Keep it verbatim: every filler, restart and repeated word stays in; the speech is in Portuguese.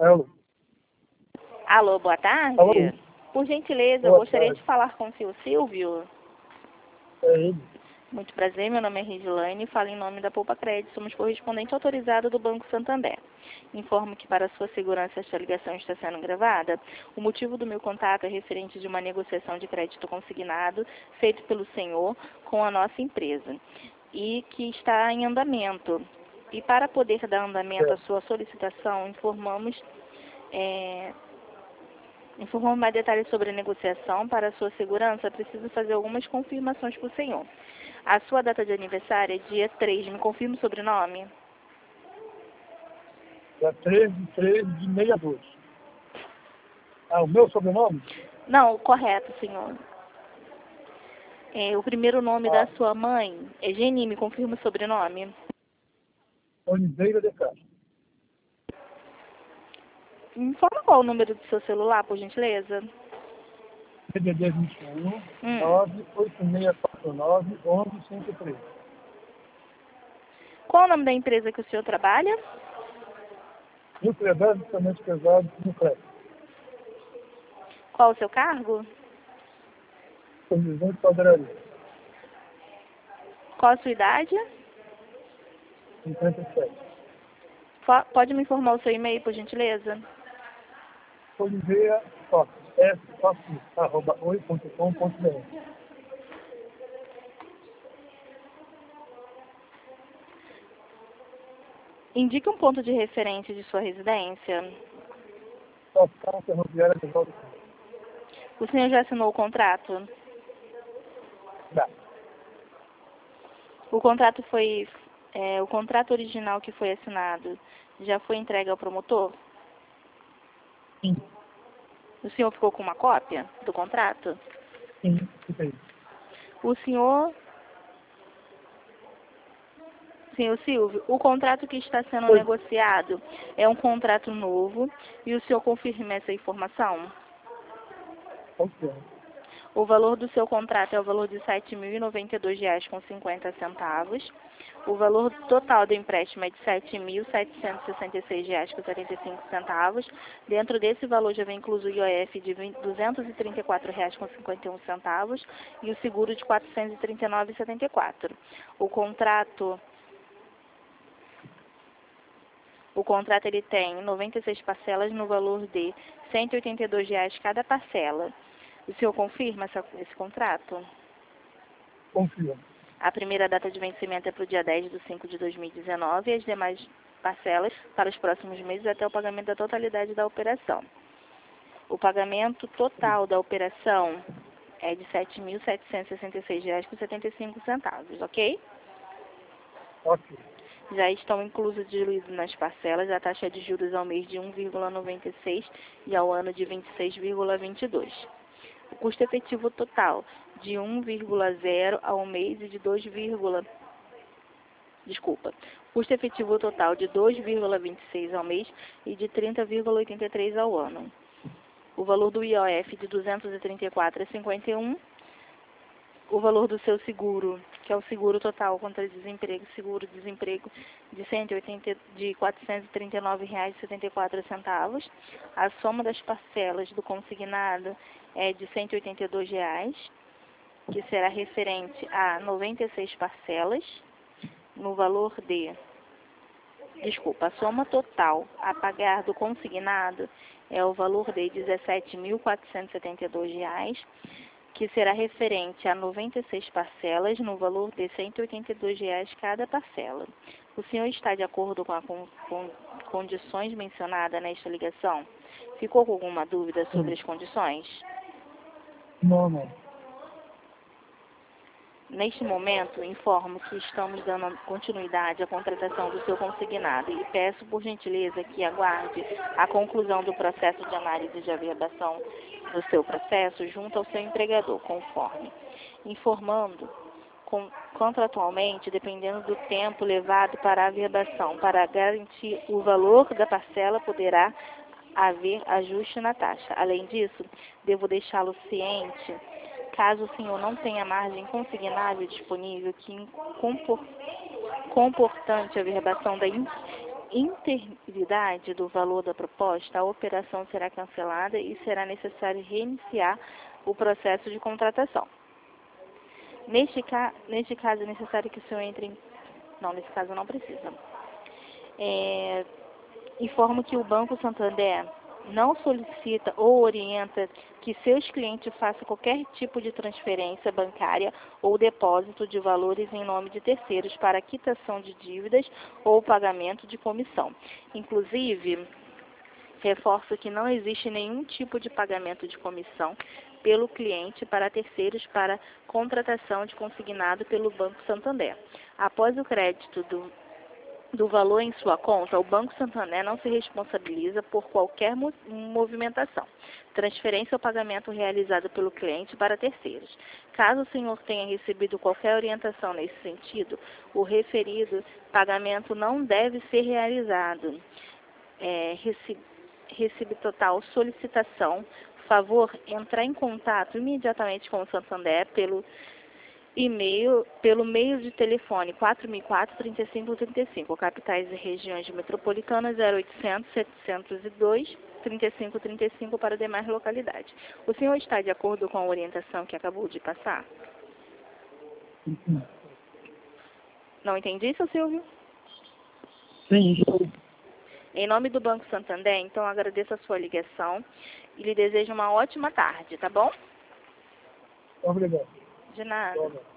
Alô. Alô, boa tarde. Alô. Por gentileza, Boa eu gostaria tarde. de falar com o senhor Silvio. É ele. Muito prazer, meu nome é Regilaine e falo em nome da Poupa Crédito. Somos correspondente autorizado do Banco Santander. Informo que para sua segurança esta ligação está sendo gravada. O motivo do meu contato é referente de uma negociação de crédito consignado feito pelo senhor com a nossa empresa e que está em andamento. E para poder dar andamento à Certo. sua solicitação, informamos... É, Informamos mais detalhes sobre a negociação. Para a sua segurança, preciso fazer algumas confirmações para o senhor. A sua data de aniversário é dia três. Me confirma o sobrenome? Dia treze de três de sessenta e dois. Ah, o meu sobrenome? Não, correto, senhor. É, o primeiro nome Ah, da sua mãe é Geni. Me confirma o sobrenome? Oliveira de Castro. Me informa qual o número do seu celular, por gentileza? D D D vinte e um, Hum. nove oito seis quatro nove, onze cinquenta e três. Qual o nome da empresa que o senhor trabalha? Núcleo basicamente pesado no crédito. Qual o seu cargo? Supervisão de padaria. Qual a sua idade? cinquenta e sete. Fo- Pode me informar o seu e-mail, por gentileza? Oliveira Costa. S Costa, arroba oi ponto com ponto br. Indique um ponto de referência de sua residência. Estação Ferroviária de Volta. O senhor já assinou o contrato? Dá. O contrato foi, é, o contrato original que foi assinado já foi entregue ao promotor? Sim, O senhor ficou com uma cópia do contrato? sim, fiquei. O senhor, senhor Silvio, o contrato que está sendo Oi. negociado é um contrato novo e o senhor confirma essa informação? Ok. O valor do seu contrato é o valor de sete mil e noventa e dois reais com cinquenta centavos. O valor total do empréstimo é de sete mil setecentos e sessenta e seis reais com setenta e cinco centavos. Dentro desse valor já vem incluso o I O F de duzentos e trinta e quatro reais com cinquenta e um centavos e o seguro de quatrocentos e trinta e nove reais e setenta e quatro centavos. O contrato O contrato ele tem noventa e seis parcelas no valor de cento e oitenta e dois reais cada parcela. O senhor confirma essa, esse contrato? Confio. A primeira data de vencimento é para o dia dez de cinco de dois mil e dezenove e as demais parcelas para os próximos meses até o pagamento da totalidade da operação. O pagamento total da operação é de sete mil setecentos e sessenta e seis reais com setenta e cinco centavos, ok? Ok. Já estão inclusos diluídos nas parcelas a taxa de juros ao mês de um vírgula noventa e seis e ao ano de vinte e seis vírgula vinte e dois. O custo efetivo total de um vírgula zero ao mês e de dois, desculpa, custo efetivo total de dois vírgula vinte e seis ao mês e de trinta vírgula oitenta e três ao ano. O valor do I O F de duzentos e trinta e quatro reais e cinquenta e um. O valor do seu seguro, que é o seguro total contra desemprego, seguro-desemprego de, cento e oitenta, de quatrocentos e trinta e nove reais e setenta e quatro centavos. A soma das parcelas do consignado é de cento e oitenta e dois reais, que será referente a noventa e seis parcelas, no valor de... Desculpa, a soma total a pagar do consignado é o valor de dezessete mil quatrocentos e setenta e dois reais, que será referente a noventa e seis parcelas no valor de cento e oitenta e dois reais cada parcela. O senhor está de acordo com as com, com, condições mencionadas nesta ligação? Ficou com alguma dúvida sobre Sim. as condições? Não, não. Neste momento, informo que estamos dando continuidade à contratação do seu consignado e peço, por gentileza, que aguarde a conclusão do processo de análise de averbação do seu processo junto ao seu empregador, conforme. Informando, com, contratualmente, dependendo do tempo levado para a averbação, para garantir o valor da parcela, poderá haver ajuste na taxa. Além disso, devo deixá-lo ciente, caso o senhor não tenha margem consignável disponível, que compor, comportante a averbação da in, integridade do valor da proposta, a operação será cancelada e será necessário reiniciar o processo de contratação. Neste, ca neste caso, é necessário que o senhor entre em... Não, nesse caso não precisa. É... Informo que o Banco Santander não solicita ou orienta que seus clientes façam qualquer tipo de transferência bancária ou depósito de valores em nome de terceiros para quitação de dívidas ou pagamento de comissão. Inclusive, reforço que não existe nenhum tipo de pagamento de comissão pelo cliente para terceiros para contratação de consignado pelo Banco Santander. Após o crédito do do valor em sua conta, o Banco Santander não se responsabiliza por qualquer movimentação, transferência ou pagamento realizado pelo cliente para terceiros. Caso o senhor tenha recebido qualquer orientação nesse sentido, o referido pagamento não deve ser realizado. É, recibe, recibe total solicitação, favor entrar em contato imediatamente com o Santander pelo e-mail, pelo meio de telefone quatro mil e quatro, trinta e cinco trinta e cinco, capitais e regiões metropolitanas zero oitocentos, setecentos e dois, trinta e cinco trinta e cinco para demais localidades. O senhor está de acordo com a orientação que acabou de passar? Sim. Não entendi, seu Silvio? Sim, estou. Em nome do Banco Santander, então agradeço a sua ligação e lhe desejo uma ótima tarde, tá bom? Obrigado. De nada. Obrigado.